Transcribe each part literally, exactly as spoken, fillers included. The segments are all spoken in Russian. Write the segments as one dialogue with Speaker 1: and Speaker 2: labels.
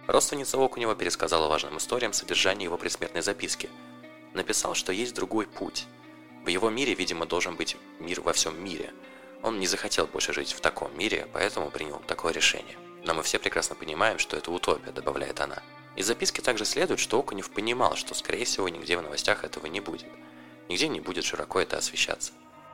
Speaker 1: Родственница Окунева пересказала важным историям содержание его предсмертной записки. Написал, что есть другой путь. В его мире, видимо, должен быть мир во всем мире. Он не захотел больше жить в таком мире, поэтому принял такое решение. Но мы все прекрасно понимаем, что это утопия, добавляет она. Из записки также следует, что Окунев понимал, что, скорее всего, нигде в новостях этого не будет. Нигде не будет широко это освещаться.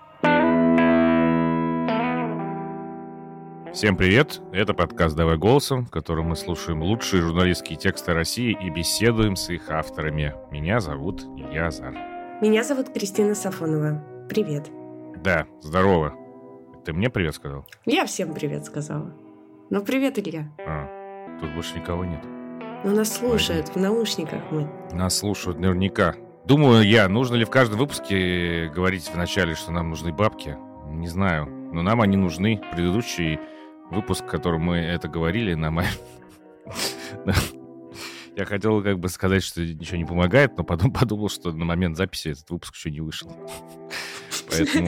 Speaker 2: Всем привет! Это подкаст «Давай голосом», в котором мы слушаем лучшие журналистские тексты России и беседуем с их авторами. Меня зовут Илья Азар.
Speaker 3: Меня зовут Кристина Сафонова. Привет.
Speaker 2: Да, здорово. Ты мне привет сказал?
Speaker 3: Я всем привет сказала. Ну, привет, Илья.
Speaker 2: А, тут больше никого нет.
Speaker 3: Ну, нас слушают, в наушниках мы.
Speaker 2: Нас слушают наверняка. Думаю я, нужно ли в каждом выпуске говорить вначале, что нам нужны бабки? Не знаю, но нам они нужны. Предыдущий выпуск, в котором мы это говорили, нам... Я хотел как бы сказать, что ничего не помогает, но потом подумал, что на момент записи этот выпуск еще не вышел. Поэтому...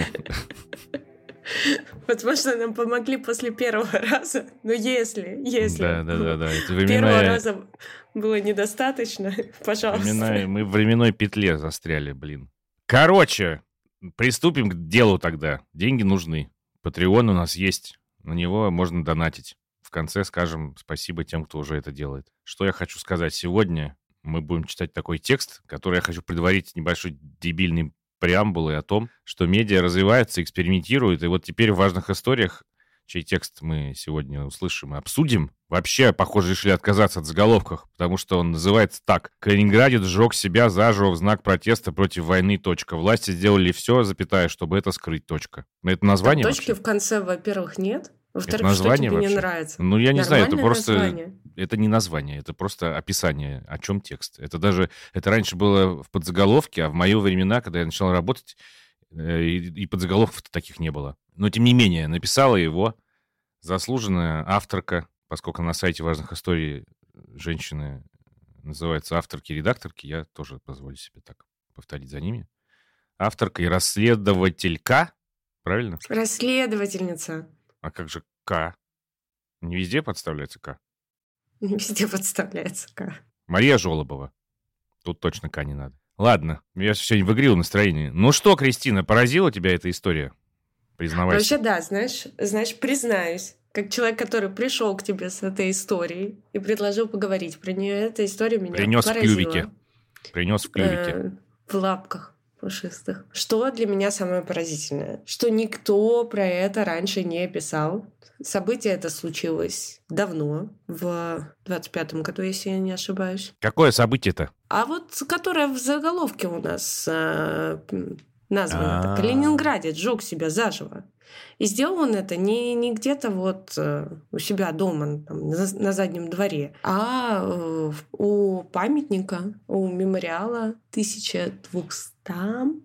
Speaker 3: Возможно, нам помогли после первого раза, но если, если
Speaker 2: да, да, да, да. Это временная...
Speaker 3: первого раза было недостаточно, пожалуйста.
Speaker 2: Временная... Мы в временной петле застряли, блин. Короче, приступим к делу тогда. Деньги нужны. Патреон у нас есть. На него можно донатить. В конце скажем спасибо тем, кто уже это делает. Что я хочу сказать? Сегодня мы будем читать такой текст, который я хочу предварить небольшой дебильный преамбулой о том, что медиа развивается, экспериментирует, и вот теперь в важных историях, чей текст мы сегодня услышим и обсудим, вообще, похоже, решили отказаться от заголовков, потому что он называется так: «Калининградец сжег себя заживо в знак протеста против войны. Точка. Власти сделали все, запятая, чтобы это скрыть. Точка». Это название
Speaker 3: Там точки
Speaker 2: вообще?
Speaker 3: В конце, во-первых, нет. Во-вторых,
Speaker 2: это название
Speaker 3: что тебе
Speaker 2: вообще?
Speaker 3: не нравится?
Speaker 2: Ну, я не знаю, это
Speaker 3: Нормальное
Speaker 2: просто...
Speaker 3: название.
Speaker 2: Это не название, это просто описание, о чем текст. Это даже... Это раньше было в подзаголовке, а в мои времена, когда я начал работать, и, и подзаголовков-то таких не было. Но, тем не менее, написала его заслуженная авторка, поскольку на сайте важных историй женщины называются авторки-редакторки, я тоже позволю себе так повторить за ними. Авторка и расследователька, правильно?
Speaker 3: Расследовательница.
Speaker 2: А как же К? Не везде подставляется К?
Speaker 3: Везде подставляется К.
Speaker 2: Мария Жолобова. Тут точно К не надо. Ладно, я сегодня в игривом настроении. Ну что, Кристина, поразила тебя эта история? Признавайся.
Speaker 3: Вообще, да, знаешь, знаешь, признаюсь, как человек, который пришел к тебе с этой историей и предложил поговорить про нее, эта история меня
Speaker 2: Принес
Speaker 3: поразила.
Speaker 2: в клювике. Принес в клювике.
Speaker 3: Э, в лапках пушистых. Что для меня самое поразительное? Что никто про это раньше не писал. Событие это случилось давно, в двадцать пятом году, если я не ошибаюсь.
Speaker 2: Какое событие-то?
Speaker 3: А вот которое в заголовке у нас э, названо
Speaker 2: А-а-а.
Speaker 3: так: «Калининградец сжег себя заживо». И сделал он это не, не где-то вот э, у себя дома, там, на, на заднем дворе, а э, у памятника, у мемориала тысяча двухстам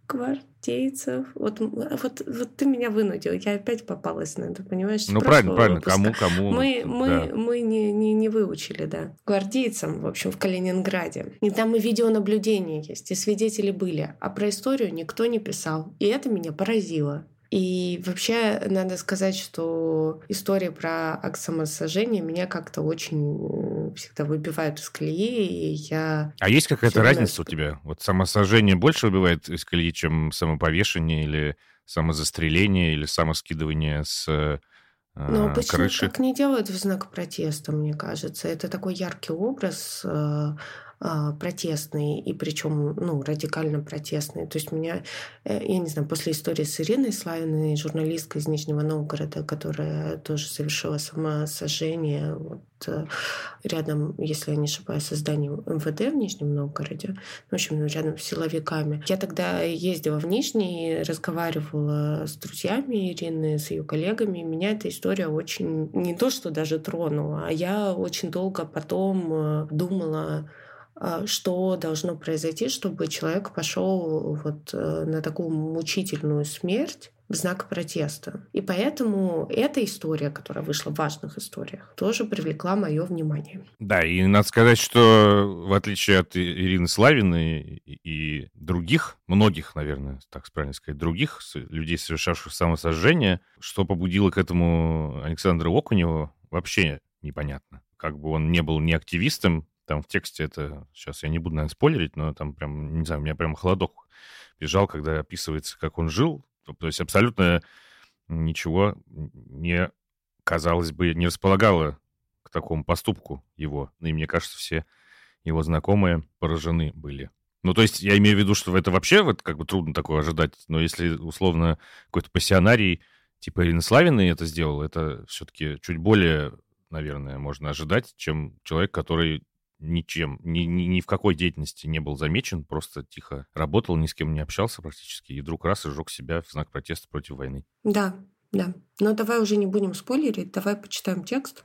Speaker 3: гвардейцев. Вот, вот, вот ты меня вынудил, я опять попалась на это, понимаешь?
Speaker 2: Ну, правильно, правильно, кому-кому.
Speaker 3: Мы, мы,
Speaker 2: да.
Speaker 3: мы не, не, не выучили, да. Гвардейцам, в общем, в Калининграде. И там и видеонаблюдение есть, и свидетели были. А про историю никто не писал. И это меня поразило. И вообще надо сказать, что история про акт самосожжения меня как-то очень всегда выбивают из колеи, и я...
Speaker 2: А есть какая-то
Speaker 3: всегда...
Speaker 2: разница у тебя? Вот самосожжение больше выбивает из колеи, чем самоповешение или самозастреление, или самоскидывание с э,
Speaker 3: Но обычно
Speaker 2: крыши?
Speaker 3: так не делают в знак протеста, мне кажется. Это такой яркий образ э, э, протестный, и причем ну, радикально протестный. То есть меня, э, я не знаю, после истории с Ириной Славиной, журналисткой из Нижнего Новгорода, которая тоже совершила самосожжение вот, э, рядом, если я не ошибаюсь, со зданием эм вэ дэ в Нижнем Новгороде, в общем, рядом с силовиками. Я тогда ездила в Нижний, разговаривала с друзьями Ирины, с ее коллегами, и меня эта история очень, не то что даже тронула, а я очень долго потом думала, что должно произойти, чтобы человек пошел вот на такую мучительную смерть в знак протеста. И поэтому эта история, которая вышла в важных историях, тоже привлекла мое внимание.
Speaker 2: Да, и надо сказать, что в отличие от Ирины Славиной и других, многих, наверное, так правильно сказать, других людей, совершавших самосожжение, что побудило к этому Александра Окунева, вообще непонятно. как бы он не был ни активистом, там в тексте это, сейчас я не буду, наверное, спойлерить, но там прям, не знаю, у меня прям холодок бежал, когда описывается, как он жил. То есть абсолютно ничего не, казалось бы, не располагало к такому поступку его. И мне кажется, все его знакомые поражены были. Ну, то есть я имею в виду, что это вообще вот как бы трудно такое ожидать, но если, условно, какой-то пассионарий типа Ирины Славиной это сделал, это все-таки чуть более, наверное, можно ожидать, чем человек, который ничем, ни, ни, ни в какой деятельности не был замечен, просто тихо работал, ни с кем не общался практически, и вдруг раз и сжег себя в знак протеста против войны.
Speaker 3: Да, да. Но давай уже не будем спойлерить, давай почитаем текст.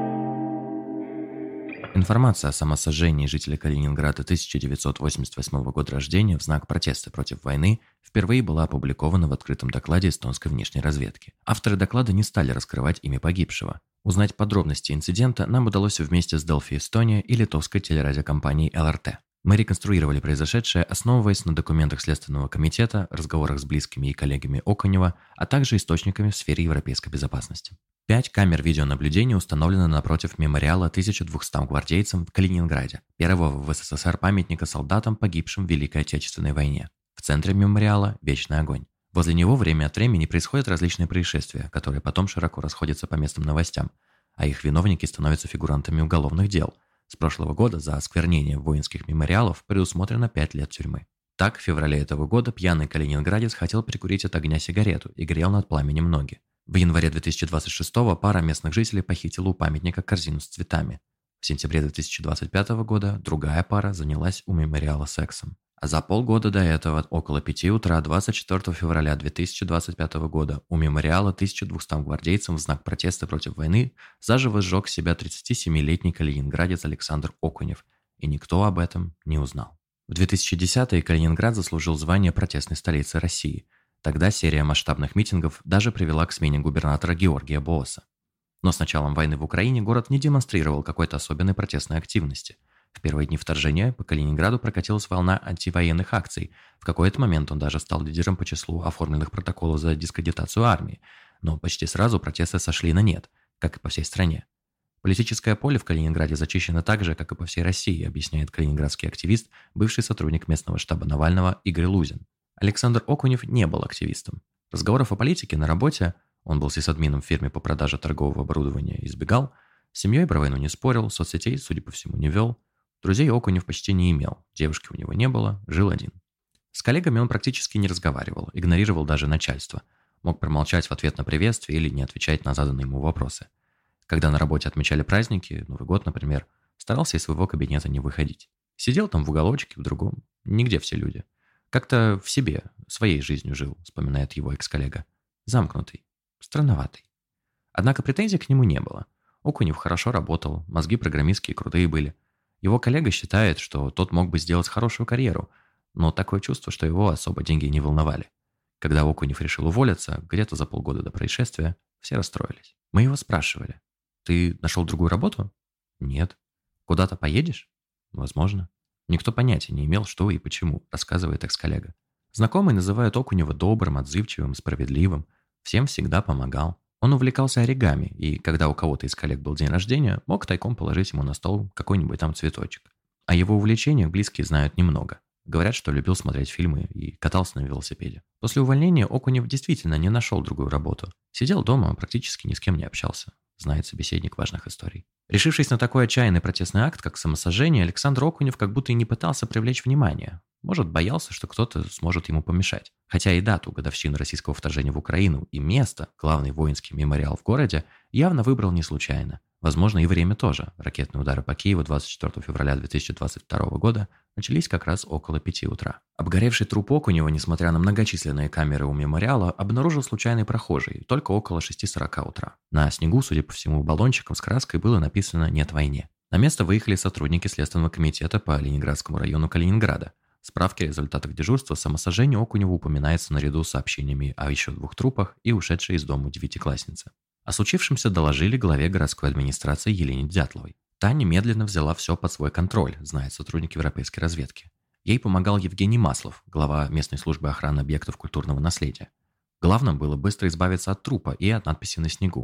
Speaker 1: Информация о самосожжении жителя Калининграда тысяча девятьсот восемьдесят восьмого года рождения в знак протеста против войны впервые была опубликована в открытом докладе эстонской внешней разведки. Авторы доклада не стали раскрывать имя погибшего. Узнать подробности инцидента нам удалось вместе с Delfi Estonia и литовской телерадиокомпанией эл эр тэ. Мы реконструировали произошедшее, основываясь на документах Следственного комитета, разговорах с близкими и коллегами Окунева, а также источниками в сфере европейской безопасности. Пять камер видеонаблюдения установлены напротив мемориала тысяча двухстам гвардейцам в Калининграде, первого в эс эс эс эр памятника солдатам, погибшим в Великой Отечественной войне. В центре мемориала – вечный огонь. Возле него время от времени происходят различные происшествия, которые потом широко расходятся по местным новостям, а их виновники становятся фигурантами уголовных дел. С прошлого года за осквернение воинских мемориалов предусмотрено пять лет тюрьмы. Так, в феврале этого года пьяный калининградец хотел прикурить от огня сигарету и грел над пламенем ноги. В январе две тысячи двадцать шестого пара местных жителей похитила у памятника корзину с цветами. В сентябре две тысячи двадцать пятого года другая пара занялась у мемориала сексом. А за полгода до этого, около пяти утра двадцать четвёртого февраля две тысячи двадцать пятого года, у мемориала тысяча двухстам гвардейцам в знак протеста против войны заживо сжег себя тридцатисемилетний калининградец Александр Окунев, и никто об этом не узнал. В две тысячи десятом Калининград заслужил звание протестной столицы России. Тогда серия масштабных митингов даже привела к смене губернатора Георгия Бооса. Но с началом войны в Украине город не демонстрировал какой-то особенной протестной активности. В первые дни вторжения по Калининграду прокатилась волна антивоенных акций. В какой-то момент он даже стал лидером по числу оформленных протоколов за дискредитацию армии. Но почти сразу протесты сошли на нет, как и по всей стране. Политическое поле в Калининграде зачищено так же, как и по всей России, объясняет калининградский активист, бывший сотрудник местного штаба Навального Игорь Лузин. Александр Окунев не был активистом. Разговоров о политике на работе, он был сисадмином в фирме по продаже торгового оборудования, избегал, с семьей про войну не спорил, соцсетей, судя по всему, не вел. Друзей Окунев почти не имел, девушки у него не было, жил один. С коллегами он практически не разговаривал, игнорировал даже начальство. Мог промолчать в ответ на приветствие или не отвечать на заданные ему вопросы. Когда на работе отмечали праздники, Новый год, например, старался из своего кабинета не выходить. Сидел там в уголочке, в другом, нигде все люди. Как-то в себе, своей жизнью жил, вспоминает его экс-коллега. Замкнутый, странноватый. Однако претензий к нему не было. Окунев хорошо работал, мозги программистские крутые были. Его коллега считает, что тот мог бы сделать хорошую карьеру, но такое чувство, что его особо деньги не волновали. Когда Окунев решил уволиться, где-то за полгода до происшествия, все расстроились. Мы его спрашивали: «Ты нашел другую работу?» «Нет». «Куда-то поедешь?» «Возможно». Никто понятия не имел, что и почему, рассказывает экс-коллега. Знакомые называют Окунева добрым, отзывчивым, справедливым. Всем всегда помогал. Он увлекался оригами, и когда у кого-то из коллег был день рождения, мог тайком положить ему на стол какой-нибудь там цветочек. О его увлечениях близкие знают немного. Говорят, что любил смотреть фильмы и катался на велосипеде. После увольнения Окунев действительно не нашел другую работу. Сидел дома, практически ни с кем не общался. Знает собеседник важных историй. Решившись на такой отчаянный протестный акт, как самосожжение, Александр Окунев как будто и не пытался привлечь внимание. Может, боялся, что кто-то сможет ему помешать. Хотя и дату годовщины российского вторжения в Украину и место, главный воинский мемориал в городе, явно выбрал не случайно. Возможно, и время тоже. Ракетные удары по Киеву двадцать четвёртого февраля две тысячи двадцать второго года начались как раз около пяти утра. Обгоревший труп Окунева, несмотря на многочисленные камеры у мемориала, обнаружил случайный прохожий только около шести сорока утра. На снегу, судя по всему, баллончиком с краской было написано «Нет войне». На место выехали сотрудники Следственного комитета по Ленинградскому району Калининграда. В справке о результатах дежурства самосожжение Окунева упоминается наряду с сообщениями о еще двух трупах и ушедшей из дома девятикласснице. О случившемся доложили главе городской администрации Елене Дятловой. Та немедленно взяла все под свой контроль, знает сотрудник европейской разведки. Ей помогал Евгений Маслов, глава местной службы охраны объектов культурного наследия. Главным было быстро избавиться от трупа и от надписи на снегу.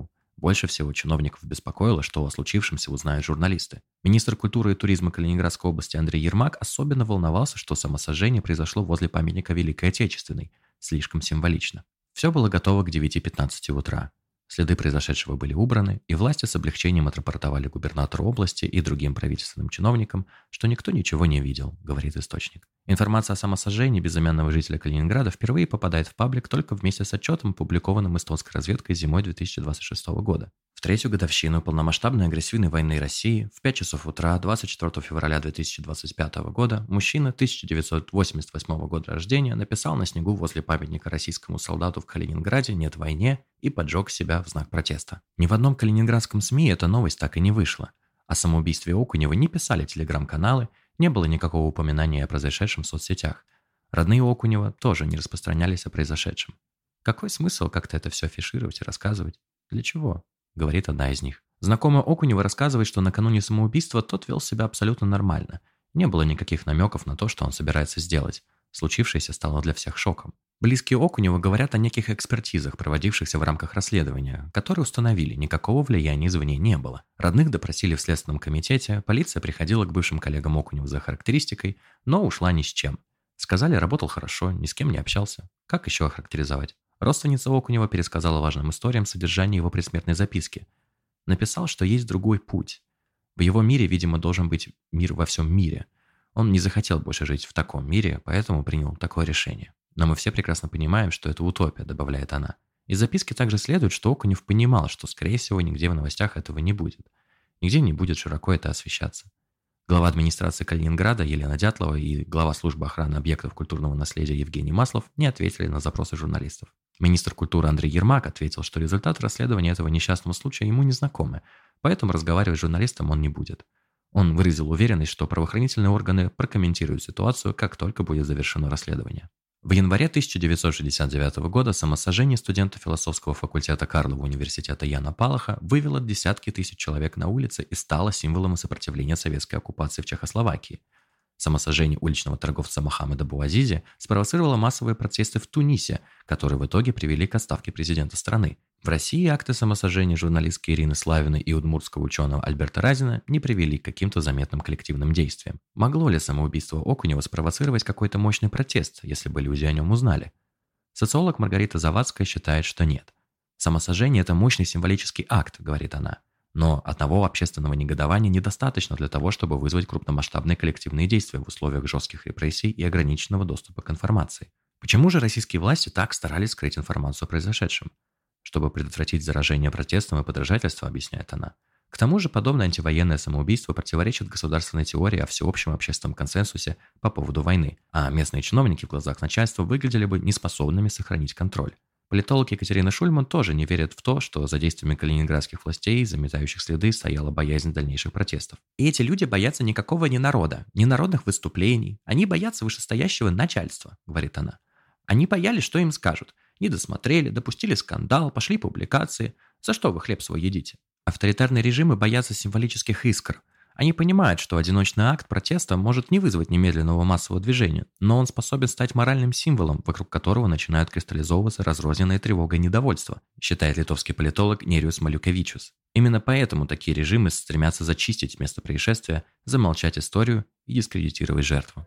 Speaker 1: Больше всего чиновников беспокоило, что о случившемся узнают журналисты. Министр культуры и туризма Калининградской области Андрей Ермак особенно волновался, что самосожжение произошло возле памятника Великой Отечественной. Слишком символично. Все было готово к девяти пятнадцати утра. Следы произошедшего были убраны, и власти с облегчением отрапортовали губернатору области и другим правительственным чиновникам, что никто ничего не видел, говорит источник. Информация о самосожжении безымянного жителя Калининграда впервые попадает в паблик только вместе с отчетом, опубликованным эстонской разведкой зимой две тысячи двадцать шестого года. В третью годовщину полномасштабной агрессивной войны России в пять часов утра двадцать четвёртого февраля две тысячи двадцать пятого года мужчина тысяча девятьсот восемьдесят восьмого года рождения написал на снегу возле памятника российскому солдату в Калининграде «Нет войне» и поджег себя в знак протеста. Ни в одном калининградском СМИ эта новость так и не вышла. О самоубийстве Окунева не писали телеграм-каналы, не было никакого упоминания о произошедшем в соцсетях. Родные Окунева тоже не распространялись о произошедшем. Какой смысл как-то это все афишировать и рассказывать? Для чего? Говорит одна из них. Знакомая Окунева рассказывает, что накануне самоубийства тот вел себя абсолютно нормально. Не было никаких намеков на то, что он собирается сделать. Случившееся стало для всех шоком. Близкие Окунева говорят о неких экспертизах, проводившихся в рамках расследования, которые установили, никакого влияния извне не было. Родных допросили в Следственном комитете, полиция приходила к бывшим коллегам Окунева за характеристикой, но ушла ни с чем. Сказали, работал хорошо, ни с кем не общался. Как еще охарактеризовать? Родственница Окунева пересказала важным историям содержание его предсмертной записки. Написал, что есть другой путь. В его мире, видимо, должен быть мир во всем мире. Он не захотел больше жить в таком мире, поэтому принял такое решение. Но мы все прекрасно понимаем, что это утопия, добавляет она. Из записки также следует, что Окунев понимал, что, скорее всего, нигде в новостях этого не будет. Нигде не будет широко это освещаться. Глава администрации Калининграда Елена Дятлова и глава службы охраны объектов культурного наследия Евгений Маслов не ответили на запросы журналистов. Министр культуры Андрей Ермак ответил, что результаты расследования этого несчастного случая ему не знакомы, поэтому разговаривать с журналистом он не будет. Он выразил уверенность, что правоохранительные органы прокомментируют ситуацию, как только будет завершено расследование. В январе тысяча девятьсот шестьдесят девятого года самосожжение студента философского факультета Карлова университета Яна Палаха вывело десятки тысяч человек на улицы и стало символом сопротивления советской оккупации в Чехословакии. Самосожжение уличного торговца Мохаммеда Бouазизи спровоцировало массовые протесты в Тунисе, которые в итоге привели к отставке президента страны. В России акты самосожжения журналистки Ирины Славиной и удмуртского ученого Альберта Разина не привели к каким-то заметным коллективным действиям. Могло ли самоубийство Окунева спровоцировать какой-то мощный протест, если бы люди о нем узнали? Социолог Маргарита Завадская считает, что нет. Самосожжение – это мощный символический акт, говорит она. Но одного общественного негодования недостаточно для того, чтобы вызвать крупномасштабные коллективные действия в условиях жестких репрессий и ограниченного доступа к информации. Почему же российские власти так старались скрыть информацию о произошедшем? Чтобы предотвратить заражение протестом и подражательство, объясняет она. К тому же подобное антивоенное самоубийство противоречит государственной теории о всеобщем общественном консенсусе по поводу войны, а местные чиновники в глазах начальства выглядели бы неспособными сохранить контроль. Политолог Екатерина Шульман тоже не верит в то, что за действиями калининградских властей, заметающих следы, стояла боязнь дальнейших протестов. И эти люди боятся никакого не народа, не народных выступлений. Они боятся вышестоящего начальства, говорит она. Они боялись, что им скажут. Не досмотрели, допустили скандал, пошли публикации. За что вы хлеб свой едите? Авторитарные режимы боятся символических искр. Они понимают, что одиночный акт протеста может не вызвать немедленного массового движения, но он способен стать моральным символом, вокруг которого начинают кристаллизовываться разрозненные тревога и недовольство, считает литовский политолог Нериус Малюкевичус. Именно поэтому такие режимы стремятся зачистить место происшествия, замолчать историю и дискредитировать жертву.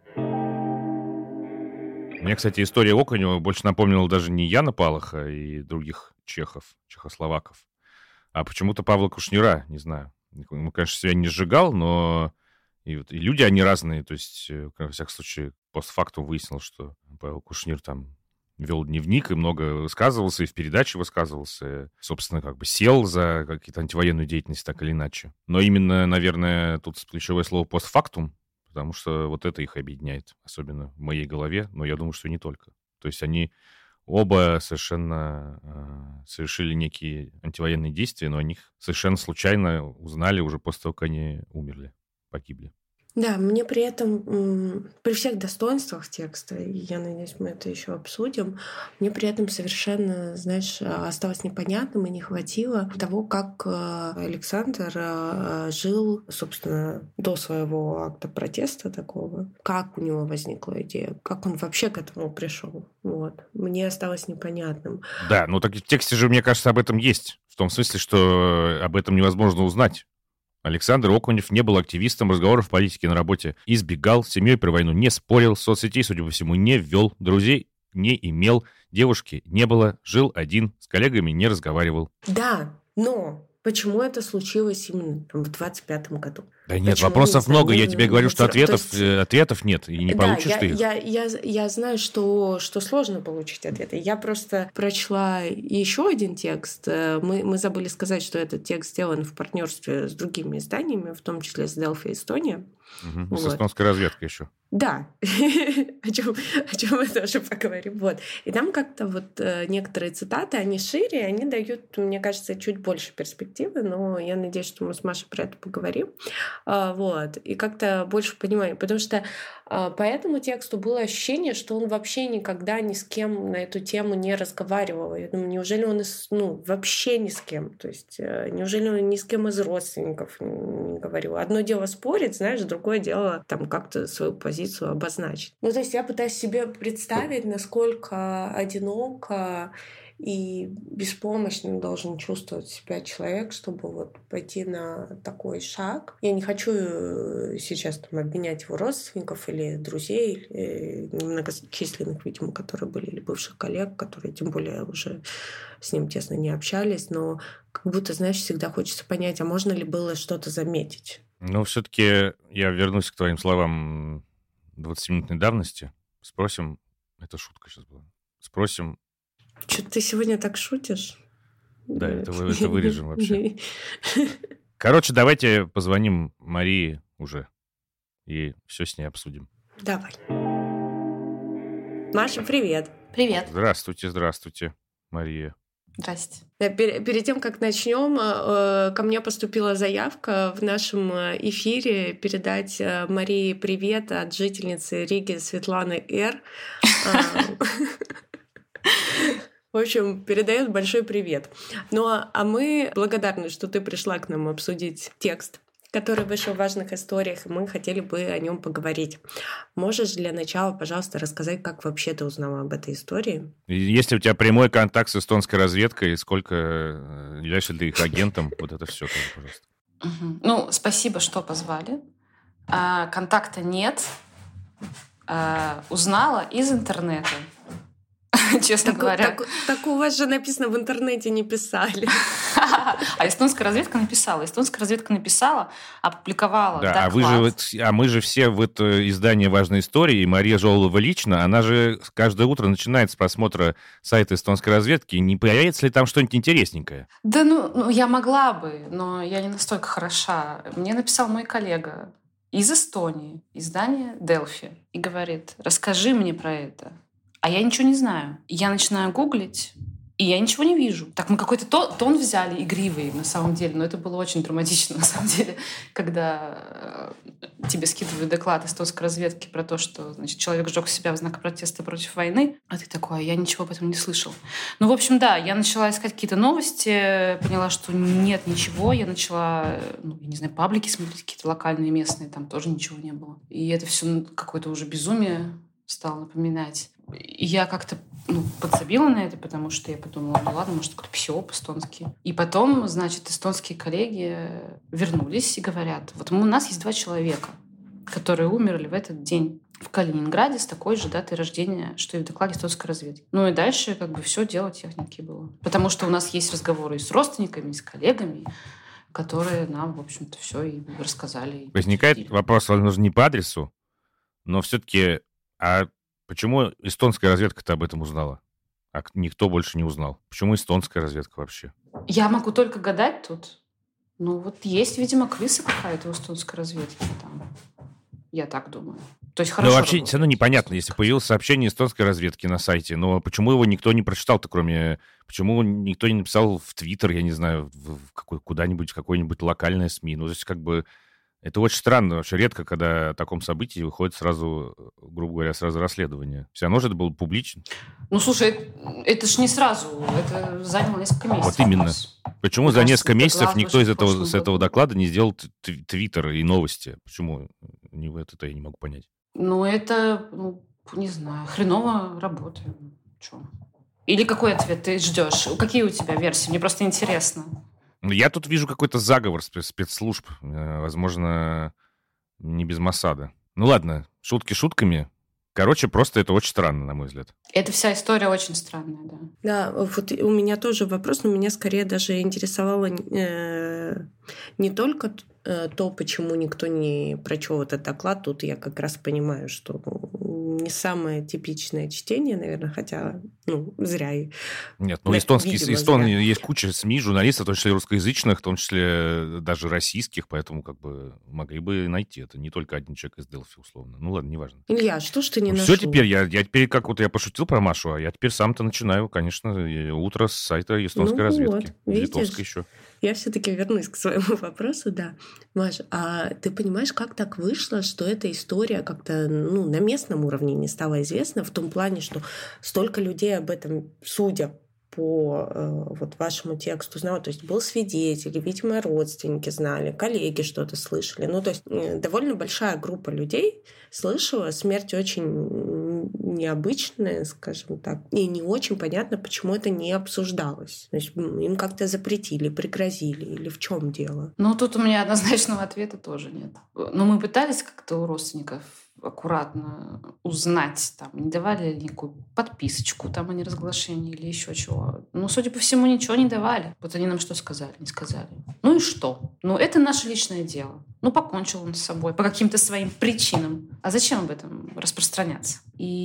Speaker 2: Мне, кстати, история Окунева больше напомнила даже не Яна Палаха и других чехов, чехословаков, а почему-то Павла Кушнира, не знаю. Он, конечно, себя не сжигал, но и, вот, и люди, они разные. То есть, во всяком случае, постфактум выяснил, что Павел Кушнир там вел дневник и много высказывался, и в передаче высказывался. Собственно, как бы сел за какие-то антивоенную деятельность, так или иначе. Но именно, наверное, тут ключевое слово постфактум, потому что вот это их объединяет, особенно в моей голове, но я думаю, что не только. То есть они оба совершенно э, совершили некие антивоенные действия, но о них совершенно случайно узнали уже после того, как они умерли, погибли.
Speaker 3: Да, мне при этом, м, при всех достоинствах текста, и я надеюсь, мы это еще обсудим, мне при этом совершенно, знаешь, а, осталось непонятным и не хватило того, как э, Александр э, жил, собственно, до своего акта протеста такого, как у него возникла идея, как он вообще к этому пришел. Вот. Мне осталось непонятным.
Speaker 2: Да, ну так в тексте же, мне кажется, об этом есть. В том смысле, что об этом невозможно узнать. Александр Окунев не был активистом, разговоров в политике на работе избегал, с семьей про войну не спорил, соцсетей, судя по всему, не ввел, друзей не имел, девушки не было, жил один, с коллегами не разговаривал.
Speaker 3: Да, но почему это случилось именно там, в двадцать пятом году?
Speaker 2: Да нет,
Speaker 3: Почему,
Speaker 2: вопросов
Speaker 3: не знаю,
Speaker 2: много, я
Speaker 3: ну,
Speaker 2: тебе говорю, что
Speaker 3: то
Speaker 2: ответов,
Speaker 3: есть-
Speaker 2: э, ответов нет, и не
Speaker 3: Да,
Speaker 2: получишь
Speaker 3: я,
Speaker 2: ты их.
Speaker 3: я, я, я знаю, что, что сложно получить ответы. Я просто прочла еще один текст. Э, Мы, мы забыли сказать, что этот текст сделан в партнерстве с другими изданиями, в том числе с Delphi Estonia.
Speaker 2: Мгм, С
Speaker 3: Вот.
Speaker 2: эстонской разведкой еще.
Speaker 3: Да, о чем, о чем мы тоже поговорим. Вот. И там как-то вот э, некоторые цитаты, они шире, они дают, мне кажется, чуть больше перспективы, но я надеюсь, что мы с Машей про это поговорим. А, вот. И как-то больше понимания. Потому что а, по этому тексту было ощущение, что он вообще никогда ни с кем на эту тему не разговаривал. Я думаю, неужели он из- ну, вообще ни с кем? То есть э, неужели он ни с кем из родственников не, не говорил? Одно дело спорить, знаешь, другое дело там как-то свою позицию обозначить. Ну, то есть я пытаюсь себе представить, насколько одиноко и беспомощно должен чувствовать себя человек, чтобы вот пойти на такой шаг. Я не хочу э, сейчас там обвинять его родственников или друзей, или немногочисленных, видимо, которые были, или бывших коллег, которые тем более уже с ним тесно не общались, но как будто, знаешь, всегда хочется понять, а можно ли было что-то заметить.
Speaker 2: Ну, все-таки я вернусь к твоим словам двадцатиминутной давности. Спросим, это шутка сейчас была, спросим,
Speaker 3: Что-то ты сегодня так шутишь?
Speaker 2: да, это, вы- это вырежем вообще. Короче, давайте позвоним Марии уже и все с ней обсудим.
Speaker 3: Давай. Маша, привет.
Speaker 4: Привет.
Speaker 2: Здравствуйте, здравствуйте, Мария.
Speaker 4: Здрасте.
Speaker 3: Да, пер- Перед тем, как начнем, э, ко мне поступила заявка в нашем э, эфире передать э, Марии привет от жительницы Риги Светланы Р. А, В общем, передает большой привет. Ну а а мы благодарны, что ты пришла к нам обсудить текст, который вышел в важных историях, и мы хотели бы о нем поговорить. Можешь для начала, пожалуйста, рассказать, как вообще ты узнала об этой истории?
Speaker 2: И Есть ли у тебя прямой контакт с эстонской разведкой, сколько э, являешься ли ты их агентом, вот это все тоже, пожалуйста.
Speaker 4: Мгм. Ну, спасибо, что позвали. А, контакта нет. А, узнала из интернета. Честно
Speaker 3: Так,
Speaker 4: говоря.
Speaker 3: так- так у вас же написано в интернете, не писали.
Speaker 4: А эстонская разведка написала. Эстонская разведка написала, опубликовала
Speaker 2: Да, а, вы же,
Speaker 4: доклад.
Speaker 2: вот- а мы же все в это издание «Важной истории», и Мария Жолова лично, она же каждое утро начинает с просмотра сайта эстонской разведки. Не появится ли там что-нибудь интересненькое?
Speaker 4: Да ну, ну, я могла бы, но я не настолько хороша. Мне написал мой коллега из Эстонии, издание Delphi, и говорит, расскажи мне про это. А я ничего не знаю. И я начинаю гуглить, и я ничего не вижу. Так мы какой-то то- тон взяли игривый на самом деле, но это было очень драматично на самом деле, когда э, тебе скидывают доклад эстонской разведки про то, что значит, человек сжег себя в знак протеста против войны, а ты такой, а я ничего об этом не слышал. Ну, в общем, да, я начала искать какие-то новости, поняла, что нет ничего, я начала, ну, я не знаю, паблики смотреть, какие-то локальные, местные, там тоже ничего не было. И это все какое-то уже безумие стало напоминать. И я как-то ну, подсобила на это, потому что я подумала, ну ладно, может, какой-то псиоп эстонский. И потом, значит, эстонские коллеги вернулись и говорят, вот у нас есть два человека, которые умерли в этот день в Калининграде с такой же датой рождения, что и в докладе эстонской разведки. Ну и дальше как бы все дело техники было. Потому что у нас есть разговоры и с родственниками, и с коллегами, которые нам, в общем-то, все и рассказали.
Speaker 2: Возникает вопрос, возможно, не по адресу, но все-таки, а почему эстонская разведка-то об этом узнала? А никто больше не узнал. Почему эстонская разведка вообще?
Speaker 4: Я могу только гадать тут. Ну вот есть, видимо, крыса какая-то у эстонской разведки там. Я так думаю. То есть хорошо.
Speaker 2: Но вообще
Speaker 4: работает.
Speaker 2: все равно непонятно, если появилось сообщение эстонской разведки на сайте, но почему его никто не прочитал-то, кроме... Почему никто не написал в Твиттер, я не знаю, в в какой, куда-нибудь, в какое-нибудь локальное СМИ? Ну, то есть как бы Это очень странно. Вообще редко, когда о таком событии выходит сразу, грубо говоря, сразу расследование. Все равно же это было публично.
Speaker 4: Ну, слушай, это, это ж не сразу. Это заняло несколько месяцев.
Speaker 2: Вот именно. Почему
Speaker 4: Мне
Speaker 2: за
Speaker 4: кажется,
Speaker 2: несколько месяцев никто из
Speaker 4: в
Speaker 2: этого,
Speaker 4: прошлом
Speaker 2: с этого
Speaker 4: году.
Speaker 2: доклада не сделал т- т- твиттер и новости? Почему? Не в это-то я не могу понять.
Speaker 4: Ну, это, ну, не знаю, хреново работаем. Чё? Или какой ответ ты ждешь? Какие у тебя версии? Мне просто интересно.
Speaker 2: Ну, я тут вижу какой-то заговор спе- спецслужб. Э, Возможно, не без Моссада. Ну ладно, шутки шутками. Короче, просто это очень странно, на мой взгляд.
Speaker 4: Эта вся история очень странная, да.
Speaker 3: Да, вот у меня тоже вопрос, но меня скорее даже интересовало э, не только э, то, почему никто не прочел этот доклад. Тут я как раз понимаю, что не самое типичное чтение, наверное, хотя, ну, зря. и-
Speaker 2: Нет, ну
Speaker 3: Да,
Speaker 2: эстонский,
Speaker 3: видимо,
Speaker 2: Эстонии
Speaker 3: зря.
Speaker 2: есть куча СМИ, журналистов, в том числе русскоязычных, в том числе даже российских, поэтому как бы могли бы найти это. Не только один человек из Делфи, условно. Ну ладно, неважно.
Speaker 3: Илья, что ж ты не
Speaker 2: Все
Speaker 3: нашел?
Speaker 2: теперь, я, я теперь, как вот я пошутил про Машу, а я теперь сам-то начинаю, конечно, и утро с сайта эстонской
Speaker 3: Ну
Speaker 2: разведки.
Speaker 3: вот,
Speaker 2: И
Speaker 3: видишь?
Speaker 2: литовской еще.
Speaker 3: Я все-таки вернусь к своему вопросу, да. Маш, а ты понимаешь, как так вышло, что эта история как-то ну, на местном уровне не стала известна, в том плане, что столько людей об этом, судя по э, вот вашему тексту, знало, то есть был свидетель, видимо, родственники знали, коллеги что-то слышали. Ну, то есть э, довольно большая группа людей слышала. Смерть очень необычная, скажем так, и не очень понятно, почему это не обсуждалось. То есть м, им как-то запретили, пригрозили, или в чем дело?
Speaker 4: Ну, тут у меня однозначного ответа тоже нет. Но мы пытались как-то у родственников аккуратно узнать, там, не давали ли никакую подписочку там о неразглашении или еще чего. Ну, судя по всему, ничего не давали. Вот они нам что сказали? Не сказали. Ну и что? Ну, это наше личное дело. Ну, покончил он с собой по каким-то своим причинам. А зачем об этом распространяться?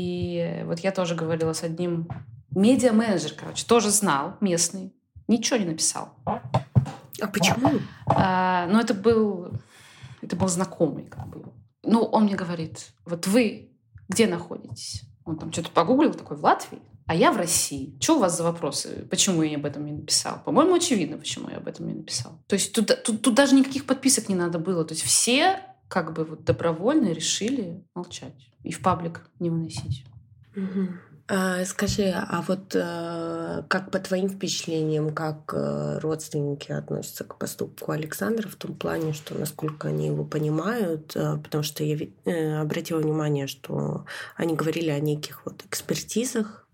Speaker 4: И вот я тоже говорила с одним медиа-менеджер, короче, тоже знал, местный, ничего не написал.
Speaker 3: А почему?
Speaker 4: А, но это был, это был знакомый, как бы. Ну, он мне говорит, вот вы где находитесь? Он там что-то погуглил, такой, в Латвии, а я в России. Что у вас за вопросы? Почему я об этом не написал? По-моему, очевидно, почему я об этом не написал. То есть тут, тут, тут даже никаких подписок не надо было. То есть все как бы вот добровольно решили молчать и в паблик не выносить.
Speaker 3: Угу. А, скажи, а вот э, как по твоим впечатлениям, как э, родственники относятся к поступку Александра в том плане, что насколько они его понимают, э, потому что я э, обратила внимание, что они говорили о неких вот экспертизах,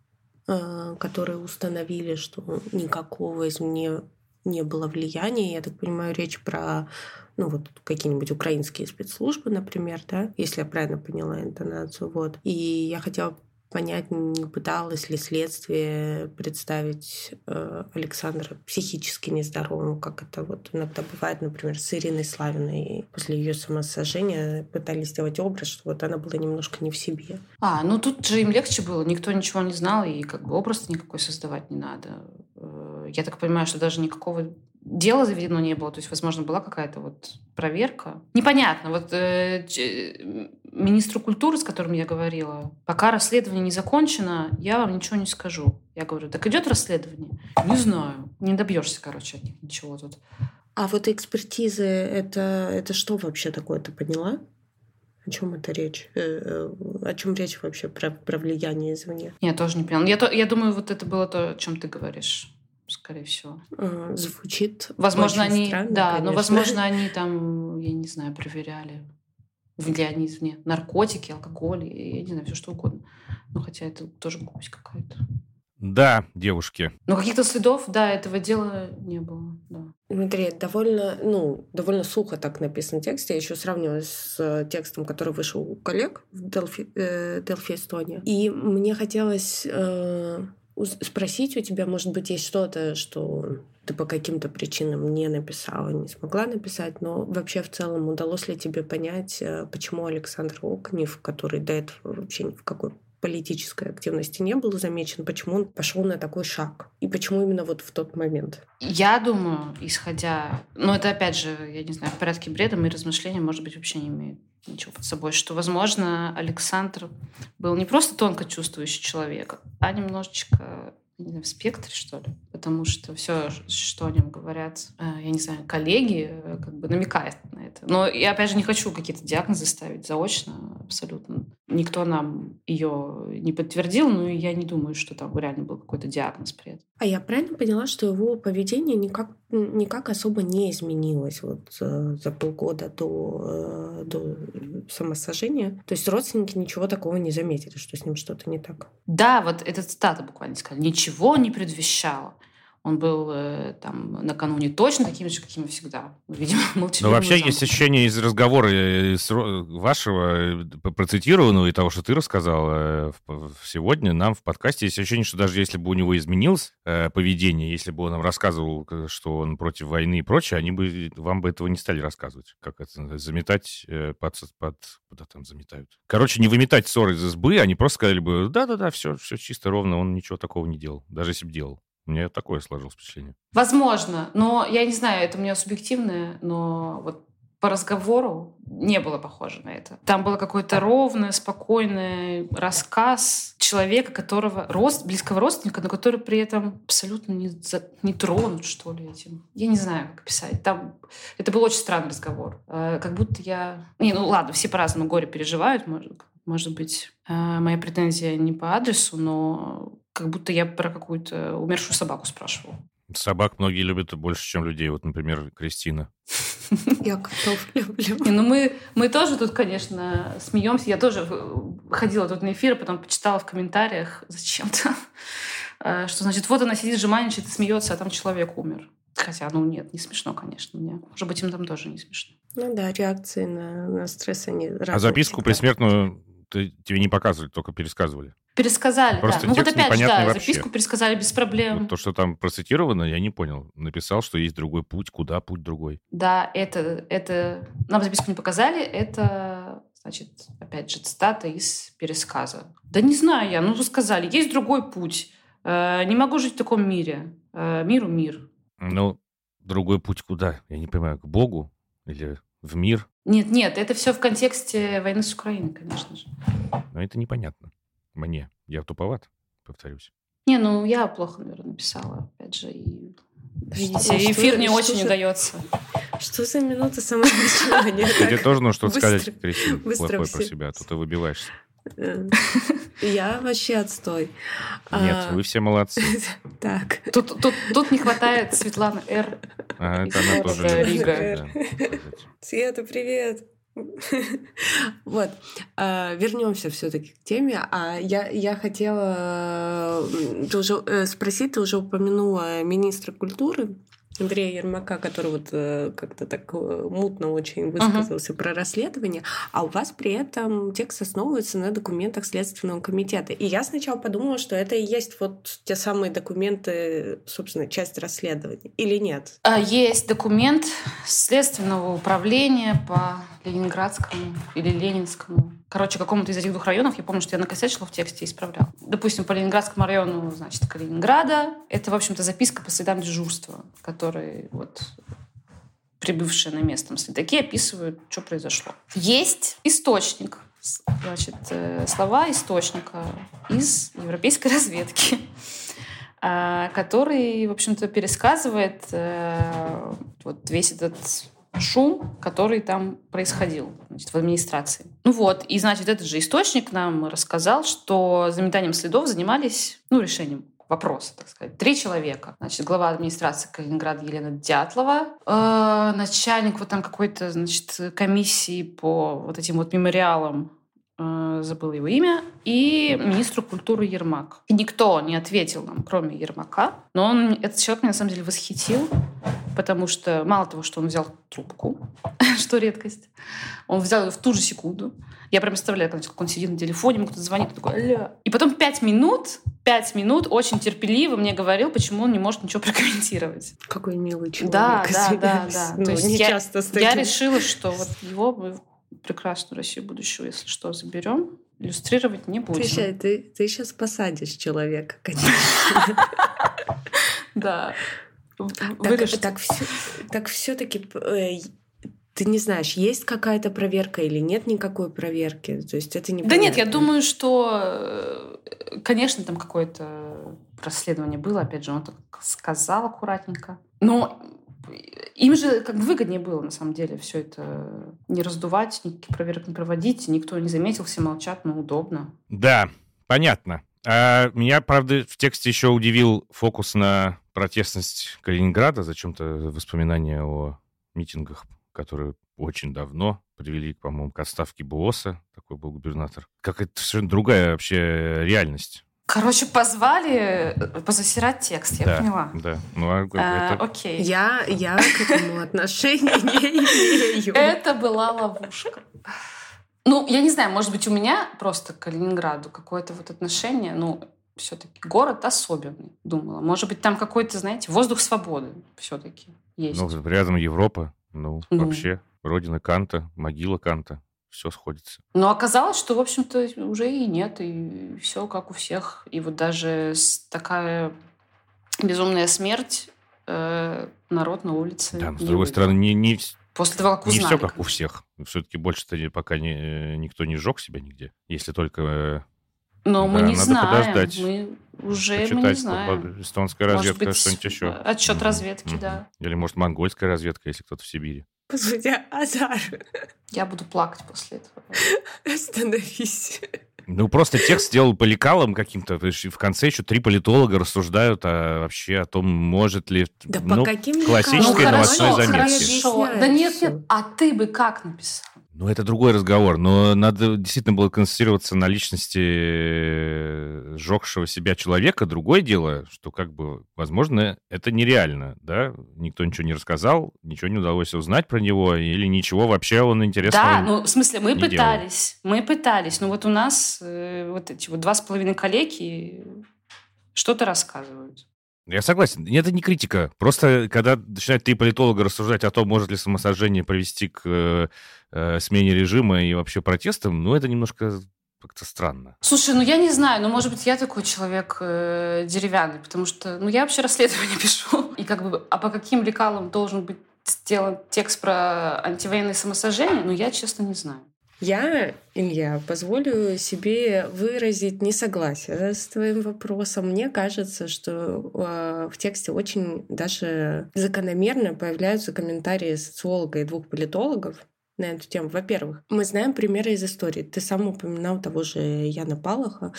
Speaker 3: э, которые установили, что никакого извне не было влияния. Я так понимаю, речь про ну, вот какие-нибудь украинские спецслужбы, например, да, если я правильно поняла интонацию. Вот. И я хотела понять, не пыталось ли следствие представить э, Александра психически нездоровым, как это вот иногда бывает, например, с Ириной Славиной. После ее самосожжения пытались сделать образ, что вот она была немножко не в себе.
Speaker 4: А, ну тут же им легче было, никто ничего не знал, и как бы образ никакой создавать не надо. Я так понимаю, что даже никакого дела заведено не было, то есть, возможно, была какая-то вот проверка. Непонятно. Вот э, ч- министру культуры, с которым я говорила, пока расследование не закончено, я вам ничего не скажу. Я говорю, так идет расследование? Не знаю. Не добьешься, короче, от них ничего тут.
Speaker 3: А вот экспертизы, это, это что вообще такое, ты поняла? О чем это речь? Э, О чем речь вообще про, про влияние извне?
Speaker 4: Я тоже не поняла. Я, то, я думаю, вот это было то, о чем ты говоришь. Скорее всего.
Speaker 3: А, звучит
Speaker 4: возможно,
Speaker 3: очень
Speaker 4: они,
Speaker 3: странно,
Speaker 4: да,
Speaker 3: конечно.
Speaker 4: но возможно они там, я не знаю, проверяли влияние извне, наркотики, алкоголь, я не знаю, все что угодно. Ну хотя это тоже глупость какая-то.
Speaker 2: Да, девушки.
Speaker 4: Но каких-то следов, да, этого дела не было, да.
Speaker 3: Дмитрий, довольно, ну, довольно сухо так написан текст. Я еще сравниваю с текстом, который вышел у коллег в Делфи, э, Делфи Эстония. И мне хотелось э, спросить у тебя, может быть, есть что-то, что ты по каким-то причинам не написала, не смогла написать, но вообще в целом удалось ли тебе понять, почему Александр Окунев, который до этого вообще ни в какой политической активности не был замечен, почему он пошел на такой шаг? И почему именно вот в тот момент?
Speaker 4: Я думаю, исходя... Ну, это, опять же, я не знаю, в порядке бреда, мои размышления, может быть, вообще не имеют ничего под собой, что, возможно, Александр был не просто тонко чувствующий человек, а немножечко не знаю, в спектре, что ли. Потому что все, что о нем говорят, я не знаю, коллеги, как бы намекает на это. Но я, опять же, не хочу какие-то диагнозы ставить заочно, абсолютно. Никто нам ее не подтвердил, но я не думаю, что там реально был какой-то диагноз при этом.
Speaker 3: А я правильно поняла, что его поведение никак, никак особо не изменилось вот за, за полгода до, до самосожжения? То есть родственники ничего такого не заметили, что с ним что-то не так?
Speaker 4: Да, вот эта цитата буквально сказала. Ничего не предвещало. Он был э, там накануне точно таким же, каким и всегда. Видимо, молчаливым.
Speaker 2: Но вообще есть ощущение из разговора из вашего, процитированного и того, что ты рассказал сегодня, нам в подкасте есть ощущение, что даже если бы у него изменилось э, поведение, если бы он нам рассказывал, что он против войны и прочее, они бы вам бы этого не стали рассказывать. Как это? Заметать э, под, под... Куда там заметают? Короче, не выметать ссоры из избы, они просто сказали бы, да-да-да, все, все чисто ровно, он ничего такого не делал, даже если бы делал. У меня такое сложилось впечатление.
Speaker 4: Возможно, но я не знаю, это у меня субъективное, но вот по разговору не было похоже на это. Там был какой-то ровный, спокойный рассказ человека, которого рост, близкого родственника, но который при этом абсолютно не, за, не тронут, что ли, этим. Я не знаю, как описать. Там это был очень странный разговор. Как будто я... Не, ну ладно, все по-разному горе переживают. Может, может быть, моя претензия не по адресу, но как будто я про какую-то умершую собаку спрашивала.
Speaker 2: Собак многие любят больше, чем людей. Вот, например, Кристина.
Speaker 3: Я котов люблю.
Speaker 4: Не, ну мы, мы тоже тут, конечно, смеемся. Я тоже ходила тут на эфир, потом почитала в комментариях зачем-то, что, значит, вот она сидит, жеманничает и смеется, а там человек умер. Хотя, ну нет, не смешно, конечно, мне. Может быть, им там тоже не смешно.
Speaker 3: Ну да, реакции на, на стресс, они разные.
Speaker 2: А записку предсмертную тебе не показывали, только пересказывали?
Speaker 4: Пересказали,
Speaker 2: просто
Speaker 4: да. Ну вот опять же, да,
Speaker 2: вообще.
Speaker 4: записку пересказали без проблем.
Speaker 2: Вот то, что там процитировано, я не понял. Написал, что есть другой путь, куда путь другой.
Speaker 4: Да, это, это... Нам записку не показали, это, значит, опять же, цитата из пересказа. Да не знаю я, ну сказали, есть другой путь. Э, не могу жить в таком мире. Э, миру мир.
Speaker 2: Ну, другой путь куда? Я не понимаю, к Богу или в мир?
Speaker 4: Нет, нет, это все в контексте войны с Украиной, конечно же.
Speaker 2: Но это непонятно. Мне. Я туповат, повторюсь.
Speaker 4: Не, ну я плохо, наверное, написала, опять же, и видите,
Speaker 3: Что-
Speaker 4: эфир
Speaker 3: что-
Speaker 4: не
Speaker 3: что
Speaker 4: очень
Speaker 3: за-
Speaker 4: удается.
Speaker 3: Что за минута самобичевания?
Speaker 2: Тебе тоже нужно что-то
Speaker 3: быстро-
Speaker 2: сказать, Кристина,
Speaker 3: быстро
Speaker 2: плохое
Speaker 3: все-
Speaker 2: про себя, а то ты выбиваешься.
Speaker 3: Э, Я вообще отстой.
Speaker 2: Нет,
Speaker 3: А,
Speaker 2: вы все молодцы.
Speaker 3: Так.
Speaker 4: Тут, тут, тут не хватает Светланы Р.
Speaker 2: А,
Speaker 4: Из
Speaker 2: это она
Speaker 4: города
Speaker 2: тоже...
Speaker 4: Рига.
Speaker 2: да.
Speaker 3: Света, привет. Вот. А, вернемся все-таки к теме. А я, я хотела м, ты уже, э, спросить, ты уже упомянула министра культуры Андрея Ермака, который вот э, как-то так э, мутно очень высказался про расследование, а у вас при этом текст основывается на документах Следственного комитета. И я сначала подумала, что это и есть вот те самые документы, собственно, часть расследования. Или нет?
Speaker 4: А, Есть документ Следственного управления по Ленинградскому или Ленинскому. Короче, какому-то из этих двух районов. Я помню, что я накосячила в тексте и исправляла. Допустим, по Ленинградскому району, значит, Калининграда. Это, в общем-то, записка по следам дежурства, которые вот прибывшие на место следаки описывают, что произошло. Есть источник, значит, э, слова источника из европейской разведки, э, который, в общем-то, пересказывает э, вот весь этот шум, который там происходил, значит, в администрации. Ну вот, и, значит, этот же источник нам рассказал, что заметанием следов занимались, ну, решением вопроса, так сказать, три человека. Значит, глава администрации Калининграда Елена Дятлова, э, начальник вот там какой-то, значит, комиссии по вот этим вот мемориалам, э, забыла его имя, и министру культуры Ермак. И никто не ответил нам, кроме Ермака, но он, этот человек меня на самом деле восхитил, потому что мало того, что он взял трубку, что редкость, он взял ее в ту же секунду. Я прям представляю, как он сидит на телефоне, ему кто-то звонит, такой, аля. И потом пять минут, пять минут очень терпеливо мне говорил, почему он не может ничего прокомментировать.
Speaker 3: Какой милый человек.
Speaker 4: Да, да, да,
Speaker 3: извиняюсь.
Speaker 4: да.
Speaker 3: Ну,
Speaker 4: То есть
Speaker 3: не
Speaker 4: я,
Speaker 3: часто с
Speaker 4: я
Speaker 3: таким.
Speaker 4: решила, что вот его мы в прекрасную Россию будущего, если что, заберем, иллюстрировать не будем.
Speaker 3: Ты, ща- ты, ты сейчас посадишь человека, конечно.
Speaker 4: Да.
Speaker 3: Так,
Speaker 4: Вырежете.
Speaker 3: так, все, так все-таки ты не знаешь, есть какая-то проверка или нет никакой проверки? То есть это не
Speaker 4: Да нет, я думаю, что, э, конечно, там какой-то расследование было, опять же, он так сказал аккуратненько. Но им же как бы выгоднее было, на самом деле, все это не раздувать, никаких проверок не проводить, никто не заметил, все молчат, но удобно.
Speaker 2: Да, понятно. А меня, правда, в тексте еще удивил фокус на протестность Калининграда, зачем-то воспоминания о митингах, которые очень давно привели, по-моему, к отставке БОСа, такой был губернатор. Как это совершенно другая вообще реальность.
Speaker 4: Короче, позвали позасирать текст, я
Speaker 2: да,
Speaker 4: поняла.
Speaker 2: Да, ну а,
Speaker 4: а
Speaker 2: это...
Speaker 4: Окей.
Speaker 3: Я, я к этому отношения не имею.
Speaker 4: Это была ловушка. Ну, я не знаю, может быть, у меня просто к Калининграду какое-то вот отношение, ну, все-таки город особенный, думала. Может быть, там какой-то, знаете, воздух свободы все-таки есть.
Speaker 2: Ну, рядом Европа, ну,
Speaker 4: Ну.
Speaker 2: вообще, родина Канта, могила Канта. Все сходится.
Speaker 4: Но оказалось, что, в общем-то, уже и нет, и все как у всех. И вот даже такая безумная смерть, э, народ на улице.
Speaker 2: Да, но, с
Speaker 4: не
Speaker 2: другой
Speaker 4: выиграл.
Speaker 2: стороны, не, не,
Speaker 4: После того, как
Speaker 2: не
Speaker 4: узнали.
Speaker 2: все как
Speaker 4: конечно.
Speaker 2: у всех. Все-таки больше-то пока не, никто не сжег себя нигде. Если только...
Speaker 4: Но
Speaker 2: да,
Speaker 4: мы не
Speaker 2: надо
Speaker 4: знаем.
Speaker 2: подождать.
Speaker 4: Мы уже
Speaker 2: почитать,
Speaker 4: мы не знаем.
Speaker 2: Эстонская
Speaker 4: Может
Speaker 2: разведка,
Speaker 4: быть,
Speaker 2: что-нибудь еще.
Speaker 4: отчет
Speaker 2: Мгм.
Speaker 4: разведки,
Speaker 2: Мгм.
Speaker 4: да.
Speaker 2: Или, может, монгольская разведка, если кто-то в Сибири.
Speaker 3: Господи, Азар,
Speaker 4: Я буду плакать после этого.
Speaker 3: остановись.
Speaker 2: Ну, просто текст сделал по лекалам каким-то. То есть в конце еще три политолога рассуждают о, вообще о том, может ли...
Speaker 3: Да
Speaker 2: ну,
Speaker 3: по каким
Speaker 2: классической
Speaker 3: лекалам?
Speaker 2: новостной
Speaker 3: Хорошо,
Speaker 2: заметке.
Speaker 4: хорошо. Да нет, нет. А ты бы как написал?
Speaker 2: Ну, это другой разговор, но надо действительно было концентрироваться на личности сжегшего себя человека. Другое дело, что, как бы, возможно, это нереально, да? Никто ничего не рассказал, ничего не удалось узнать про него, или ничего вообще он интересного
Speaker 4: Да, ну, в смысле, мы
Speaker 2: не
Speaker 4: пытались. Мы пытались. Ну, вот у нас э, вот эти вот два с половиной коллеги что-то рассказывают.
Speaker 2: Я согласен. Это не критика. Просто, когда начинают три политолога рассуждать о том, может ли самосожжение привести к э, э, смене режима и вообще протестам, ну, это немножко как-то странно.
Speaker 4: Слушай, ну я не знаю, ну может быть я такой человек э, деревянный, потому что, ну я вообще расследование пишу, и как бы, а по каким лекалам должен быть сделан текст про антивоенное самосожжение, ну я честно не знаю.
Speaker 3: Я, Илья, позволю себе выразить несогласие с твоим вопросом. Мне кажется, что э, в тексте очень даже закономерно появляются комментарии социолога и двух политологов на эту тему. Во-первых, мы знаем примеры из истории. Ты сам упоминал того же Яна Палаха,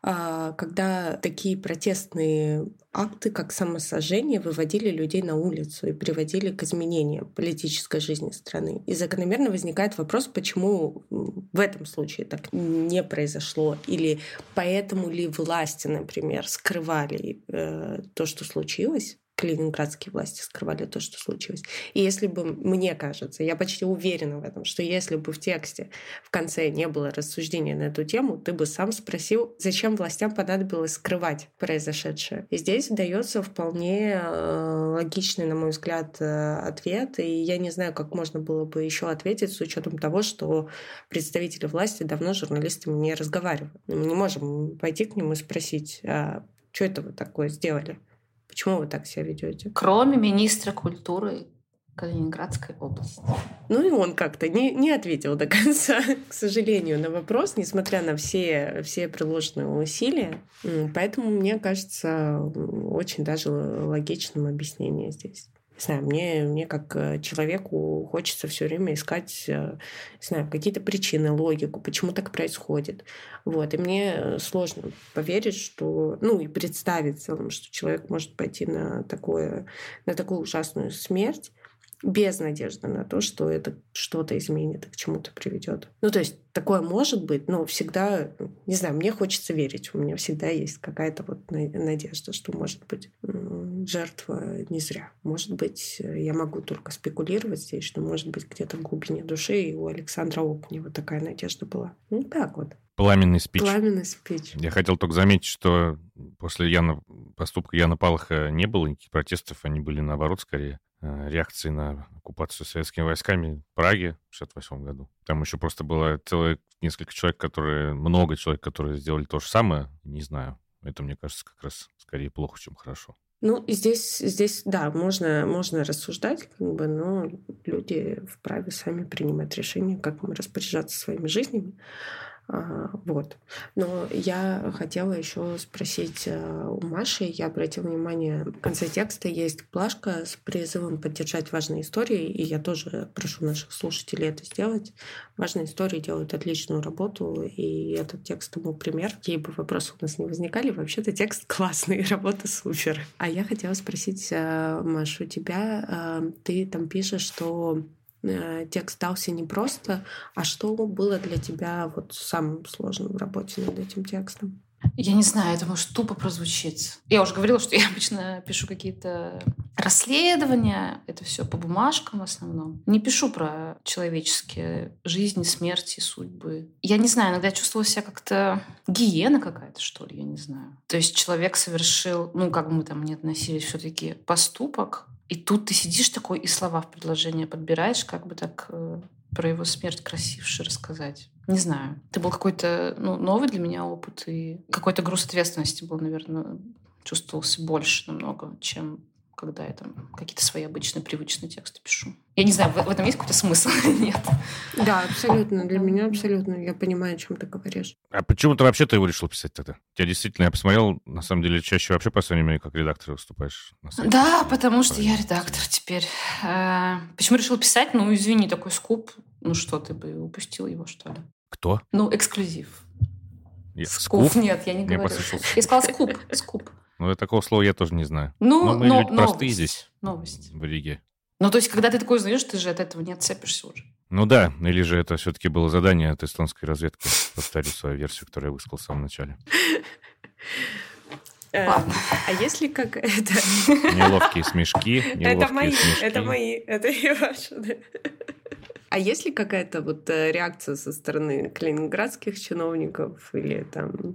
Speaker 3: э, когда такие протестные акты, как самосожжение, выводили людей на улицу и приводили к изменениям политической жизни страны. И закономерно возникает вопрос, почему в этом случае так не произошло, или поэтому ли власти, например, скрывали э, то, что случилось. Калининградские власти скрывали то, что случилось. И если бы, мне кажется, я почти уверена в этом, что если бы в тексте в конце не было рассуждения на эту тему, ты бы сам спросил, зачем властям понадобилось скрывать произошедшее. И здесь дается вполне э, логичный, на мой взгляд, э, ответ. И я не знаю, как можно было бы еще ответить с учетом того, что представители власти давно с журналистами не разговаривают. Мы не можем пойти к ним и спросить, а что это вы такое сделали? Почему вы так себя ведете?
Speaker 4: Кроме министра культуры Калининградской области.
Speaker 3: Ну и он как-то не, не ответил до конца, к сожалению, на вопрос, несмотря на все, все приложенные усилия. Поэтому, мне кажется, очень даже логичным объяснение здесь. Не знаю, мне, мне как человеку хочется все время искать, не знаю, какие-то причины, логику, почему так происходит. Вот. И мне сложно поверить, что, ну и представить в целом, что человек может пойти на, такое, на такую ужасную смерть без надежды на то, что это что-то изменит и к чему-то приведет. Ну, то есть такое может быть, но всегда, не знаю, мне хочется верить. У меня всегда есть какая-то вот надежда, что, может быть, жертва не зря. Может быть, я могу только спекулировать здесь, что, может быть, где-то в глубине души и у Александра Окунева такая надежда была. Ну, так вот.
Speaker 2: Пламенный спич.
Speaker 3: Пламенный спич.
Speaker 2: Я хотел только заметить, что после Яна, поступка Яна Палаха не было никаких протестов, они были, наоборот, скорее реакции на оккупацию советскими войсками в Праге в шестьдесят восьмом году. Там еще просто было целое несколько человек, которые, много человек, которые сделали то же самое. Не знаю. Это, мне кажется, как раз скорее плохо, чем хорошо.
Speaker 3: Ну, здесь, здесь, да, можно, можно рассуждать, как бы, но люди вправе сами принимать решения, как им распоряжаться своими жизнями. Вот. Но я хотела еще спросить у Маши. Я обратила внимание, в конце текста есть плашка с призывом поддержать важные истории, и я тоже прошу наших слушателей это сделать. Важные истории делают отличную работу, и этот текст тому пример. Какие бы вопросы у нас не возникали, вообще-то текст классный, работа супер. А я хотела спросить, Маша, у тебя, ты там пишешь, что текст дался непросто, а что было для тебя вот самым сложным в работе над этим текстом?
Speaker 4: Я не знаю, это может тупо прозвучит. Я уже говорила, что я обычно пишу какие-то расследования, это все по бумажкам в основном. Не пишу про человеческие жизни, смерти, судьбы. Я не знаю, иногда я чувствовала себя как-то гиена какая-то, что ли, я не знаю. То есть человек совершил, ну, как бы мы там не относились, все-таки поступок, и тут ты сидишь такой и слова в предложение подбираешь, как бы так э, про его смерть красивше рассказать. Не знаю. Это был какой-то ну, новый для меня опыт, и какой-то груз ответственности был, наверное, чувствовался больше намного, чем когда я там какие-то свои обычные привычные тексты пишу. Я не знаю, в, в этом есть какой-то смысл или нет?
Speaker 3: Да, абсолютно. Для меня абсолютно. Я понимаю, о чем ты говоришь.
Speaker 2: А почему ты вообще ты его решил писать тогда? Я действительно, я посмотрел, на самом деле, чаще вообще по последнее время как редактор выступаешь.
Speaker 4: Да, потому что я редактор теперь. А, почему решил писать? Ну, извини, такой скуп. Ну что, ты бы упустил его, что ли?
Speaker 2: Кто?
Speaker 4: Ну, эксклюзив.
Speaker 2: Я,
Speaker 4: скуп? Скуп? Нет, я не говорю. Я сказала скуп. Скуп.
Speaker 2: Ну, такого слова я тоже не знаю.
Speaker 4: Ну,
Speaker 2: но мы
Speaker 4: но,
Speaker 2: люди простые здесь.
Speaker 4: Новость.
Speaker 2: В Риге.
Speaker 4: Ну, то есть, когда ты такой узнаешь, ты же от этого не отцепишься уже.
Speaker 2: Ну да, или же это все-таки было задание от эстонской разведки. Повторю свою версию, которую я высказал в самом начале.
Speaker 3: Ладно. А если как это...
Speaker 2: Неловкие смешки,
Speaker 3: Это мои,
Speaker 2: смешки.
Speaker 3: это мои, это не ваши. А есть ли какая-то вот реакция со стороны калининградских чиновников или там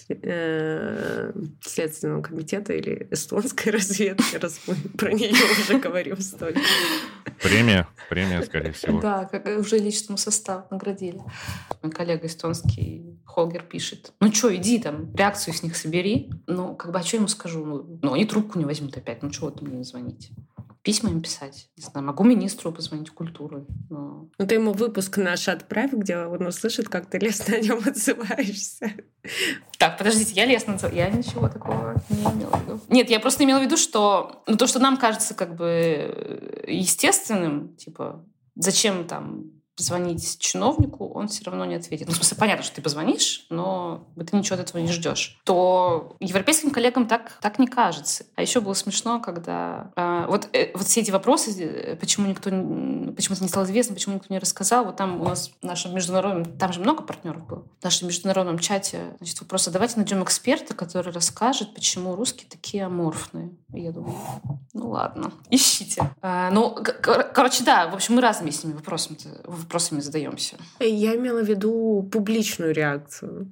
Speaker 3: Следственного комитета или эстонской разведки, раз мы про нее уже говорим столько?
Speaker 2: Премия, премия, скорее всего.
Speaker 4: Да, как уже личному составу наградили. Мой коллега эстонский Холгер пишет: ну что, иди там, реакцию с них собери. Ну, как бы, а что ему скажу? Ну, ну они трубку не возьмут опять. Ну, чего ты мне звоните? Письма им писать. Не знаю, могу министру позвонить культуры. Но...
Speaker 3: Ну, ты ему выпуск наш отправь, где он услышит, как ты лестно о нем отзываешься.
Speaker 4: Так, подождите, я лестно отзываюсь. Я ничего такого не имела в виду. Нет, я просто имела в виду, что ну, то, что нам кажется как бы естественным, типа, зачем там позвонить чиновнику, он все равно не ответит. Ну, в смысле, понятно, что ты позвонишь, но ты ничего от этого не ждешь. То европейским коллегам так, так не кажется. А еще было смешно, когда... Э, вот, э, вот все эти вопросы, почему никто... Почему это не стало известно, почему никто не рассказал. Вот там у нас в нашем международном... Там же много партнеров было. В нашем международном чате, значит, вопрос: а давайте найдем эксперта, который расскажет, почему русские такие аморфные. И я думаю, ну ладно, ищите. Э, ну, кор- короче, да, в общем, мы разными с ними вопросами вопросами задаемся.
Speaker 3: Я имела в виду публичную реакцию.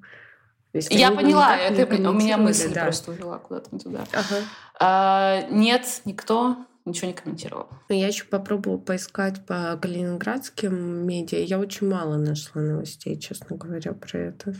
Speaker 4: Я поняла, это у меня мысль да. просто увела куда-то не туда.
Speaker 3: Ага.
Speaker 4: А, нет, никто ничего не комментировал.
Speaker 3: Я еще попробовала поискать по калининградским медиа. Я очень мало нашла новостей, честно говоря, про это.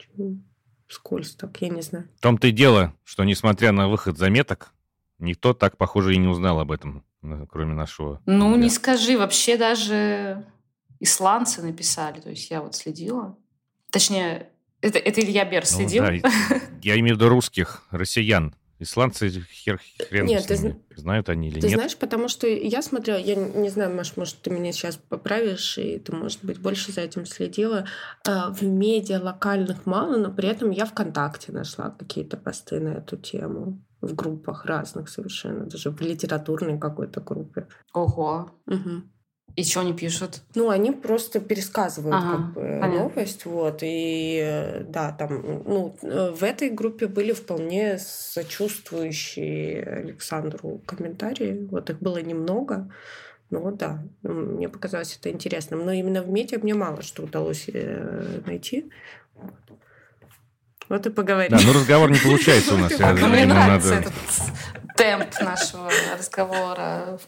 Speaker 3: Скользь так, я не знаю.
Speaker 2: В том-то и дело, что несмотря на выход заметок, никто так, похоже, и не узнал об этом, кроме нашего.
Speaker 4: Ну, не скажи, вообще даже... Исландцы написали, то есть я вот следила. Точнее, это, это Илья Бер следил.
Speaker 2: Ну, да. Я имею в виду русских, россиян. Исландцы хер, хрен
Speaker 3: нет,
Speaker 2: с ними. Ты, знают они или
Speaker 3: ты
Speaker 2: нет?
Speaker 3: Ты знаешь, потому что я смотрела, я не знаю, Маш, может, ты меня сейчас поправишь, и ты, может быть, больше за этим следила. В медиа локальных мало, но при этом я ВКонтакте нашла какие-то посты на эту тему. В группах разных совершенно, даже в литературной какой-то группе.
Speaker 4: Ого.
Speaker 3: Угу.
Speaker 4: И что они пишут?
Speaker 3: Ну, они просто пересказывают
Speaker 4: ага,
Speaker 3: как бы, новость. Вот, и да, там, ну, в этой группе были вполне сочувствующие Александру комментарии. Вот их было немного. Ну вот да, мне показалось это интересным. Но именно в медиа мне мало что удалось найти. Вот, вот и поговорим.
Speaker 2: Да, ну разговор не получается у нас.
Speaker 4: Мне нравится этот темп нашего разговора.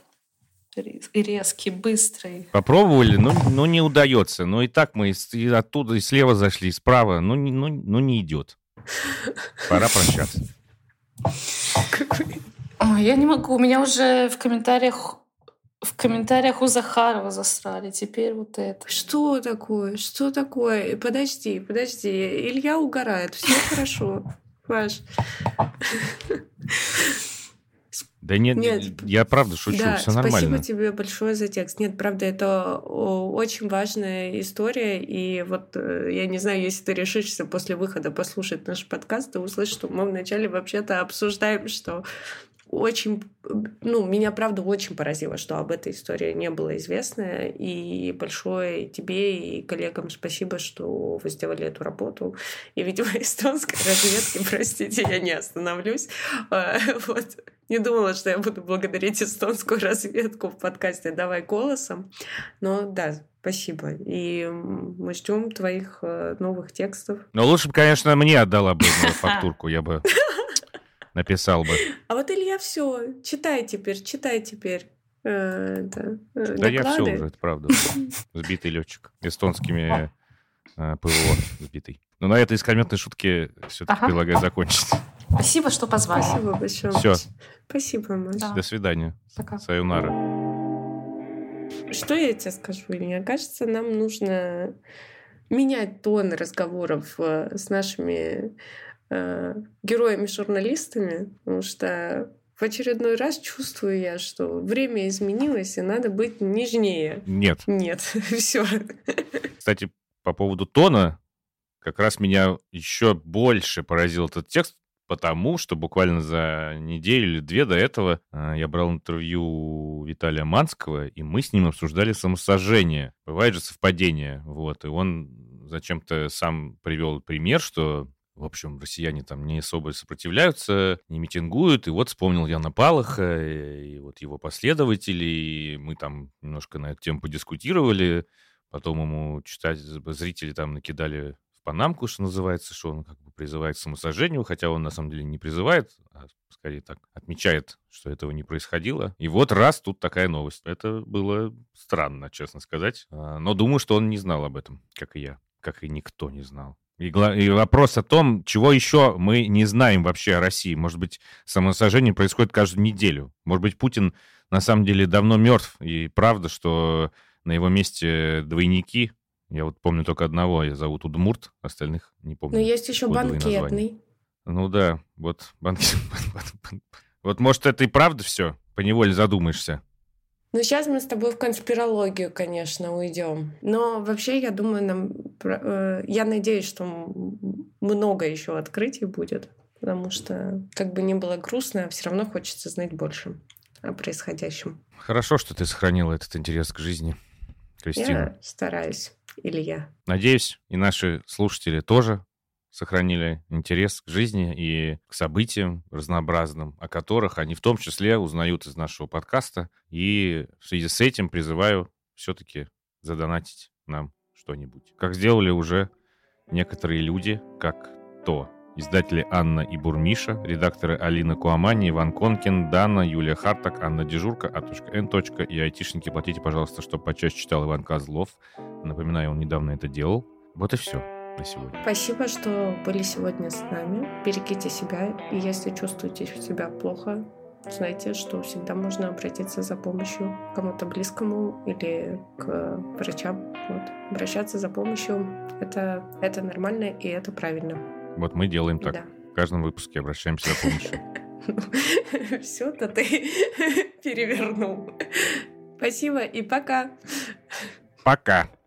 Speaker 4: И резкий, быстрый.
Speaker 2: Попробовали, но, но не удается. Но и так мы и оттуда, и слева зашли, и справа. Ну, ну, ну не идет. Пора прощаться.
Speaker 4: Ой, я не могу. У меня уже в комментариях В комментариях у Захарова засрали, теперь вот это.
Speaker 3: Что такое? Что такое? Подожди, подожди. Илья угорает, все хорошо. Паш.
Speaker 2: Да нет,
Speaker 3: Нет.
Speaker 2: я правда шучу,
Speaker 3: Да,
Speaker 2: все
Speaker 3: спасибо
Speaker 2: нормально.
Speaker 3: тебе большое за текст. Нет, правда, это о, очень важная история. И вот э, я не знаю, если ты решишься после выхода послушать наш подкаст, ты услышишь, что мы вначале вообще-то обсуждаем, что очень, ну, меня, правда, очень поразило, что об этой истории не было известно. И большое тебе и коллегам спасибо, что вы сделали эту работу. И, видимо, эстонской разведки, простите, я не остановлюсь. Вот. Не думала, что я буду благодарить эстонскую разведку в подкасте «Давай голосом». Но да, спасибо. И мы ждем твоих новых текстов.
Speaker 2: Но лучше бы, конечно, мне отдала бы фактурку, я бы написал бы.
Speaker 3: А вот Илья все, читай теперь, читай теперь. Э, да,
Speaker 2: да
Speaker 3: доклады.
Speaker 2: Я все уже, это правда. Сбитый летчик. Эстонскими э, ПВО сбитый. Но на этой искрометной шутке все-таки ага. предлагаю закончить.
Speaker 4: Спасибо, что позвали.
Speaker 3: Спасибо большое.
Speaker 2: Все.
Speaker 3: Спасибо, Маш.
Speaker 2: Да. До свидания.
Speaker 4: Пока.
Speaker 2: Сайонара.
Speaker 3: Что я тебе скажу, Илья? Кажется, нам нужно менять тон разговоров с нашими э, героями-журналистами, потому что в очередной раз чувствую я, что время изменилось, и надо быть нежнее.
Speaker 2: Нет.
Speaker 3: Нет, все.
Speaker 2: Кстати, по поводу тона, как раз меня еще больше поразил этот текст, потому что буквально за неделю или две до этого э, я брал интервью у Виталия Манского, и мы с ним обсуждали самосожжение. Бывает же совпадение. Вот. И он зачем-то сам привел пример, что, в общем, россияне там не особо сопротивляются, не митингуют. И вот вспомнил Яна Палаха и, и вот его последователей. И мы там немножко на эту тему подискутировали. Потом ему читать, зрители там накидали в панамку, что называется, что он как бы призывает к самосожжению, хотя он на самом деле не призывает, а скорее так отмечает, что этого не происходило. И вот раз тут такая новость. Это было странно, честно сказать. Но думаю, что он не знал об этом, как и я, как и никто не знал. И, гла- и вопрос о том, чего еще мы не знаем вообще о России. Может быть, самосожжение происходит каждую неделю. Может быть, Путин на самом деле давно мертв. И правда, что на его месте двойники. Я вот помню только одного, я зовут Удмурт, остальных не помню.
Speaker 3: Но есть еще банкетный.
Speaker 2: Названия. Ну да, вот банкет. Вот может это и правда все? Поневоле задумаешься.
Speaker 3: Ну сейчас мы с тобой в конспирологию, конечно, уйдем. Но вообще, я думаю, нам, я надеюсь, что много еще открытий будет, потому что как бы ни было грустно, все равно хочется знать больше о происходящем.
Speaker 2: Хорошо, что ты сохранила этот интерес к жизни, Кристина.
Speaker 3: Я стараюсь. Илья.
Speaker 2: Надеюсь, и наши слушатели тоже сохранили интерес к жизни и к событиям разнообразным, о которых они в том числе узнают из нашего подкаста. И в связи с этим призываю все-таки задонатить нам что-нибудь. Как сделали уже некоторые люди, как то издатели Анна и Бурмиша, редакторы Алина Куамани, Иван Конкин, Дана, Юлия Хартак, Анна Дежурка, А.Н. И айтишники, платите, пожалуйста, чтобы почаще читал Иван Козлов. Напоминаю, он недавно это делал. Вот и все на сегодня.
Speaker 3: Спасибо, что были сегодня с нами. Берегите себя. И если чувствуете себя плохо, знайте, что всегда можно обратиться за помощью к кому-то близкому или к врачам. Вот. Обращаться за помощью — это, это нормально и это правильно.
Speaker 2: Вот мы делаем так.
Speaker 3: Да.
Speaker 2: В каждом выпуске обращаемся за помощью.
Speaker 3: Все-то ты перевернул. Спасибо и пока.
Speaker 2: Пока.